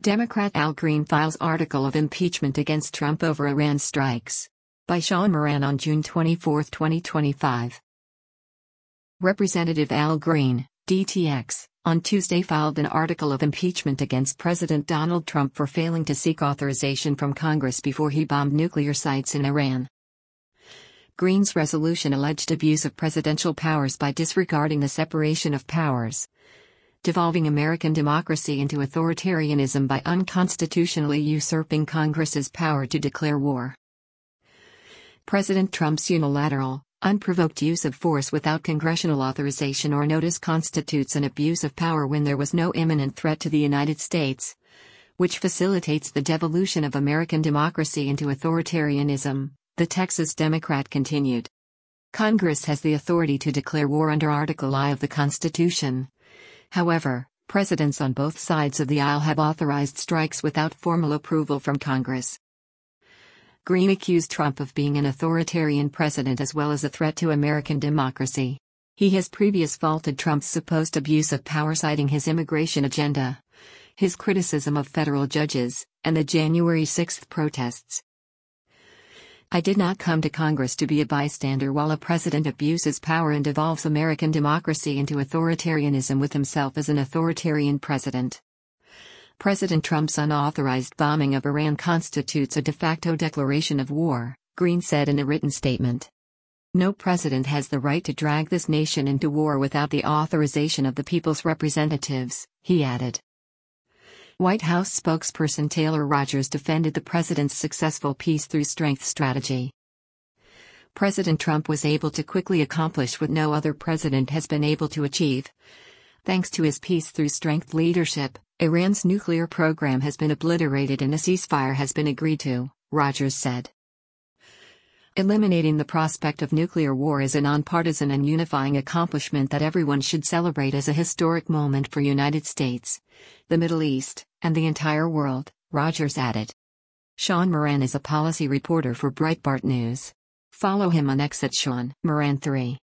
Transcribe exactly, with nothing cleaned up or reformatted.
Democrat Al Green files article of impeachment against Trump over Iran strikes. By Sean Moran on June twenty-fourth, twenty twenty-five. Representative Al Green, D T X, on Tuesday filed an article of impeachment against President Donald Trump for failing to seek authorization from Congress before he bombed nuclear sites in Iran. Green's resolution alleged abuse of presidential powers by disregarding the separation of powers, devolving American democracy into authoritarianism by unconstitutionally usurping Congress's power to declare war. President Trump's unilateral, unprovoked use of force without congressional authorization or notice constitutes an abuse of power when there was no imminent threat to the United States, which facilitates the devolution of American democracy into authoritarianism, the Texas Democrat continued. Congress has the authority to declare war under Article I of the Constitution. However, presidents on both sides of the aisle have authorized strikes without formal approval from Congress. Green accused Trump of being an authoritarian president as well as a threat to American democracy. He has previously faulted Trump's supposed abuse of power, citing his immigration agenda, his criticism of federal judges, and the January sixth protests. "I did not come to Congress to be a bystander while a president abuses power and devolves American democracy into authoritarianism with himself as an authoritarian president. President Trump's unauthorized bombing of Iran constitutes a de facto declaration of war," Green said in a written statement. "No president has the right to drag this nation into war without the authorization of the people's representatives," he added. White House spokesperson Taylor Rogers defended the president's successful peace through strength strategy. "President Trump was able to quickly accomplish what no other president has been able to achieve. Thanks to his peace through strength leadership, Iran's nuclear program has been obliterated and a ceasefire has been agreed to," Rogers said. "Eliminating the prospect of nuclear war is a nonpartisan and unifying accomplishment that everyone should celebrate as a historic moment for United States, the Middle East, and the entire world," Rogers added. Sean Moran is a policy reporter for Breitbart News. Follow him on X at Sean Moran three.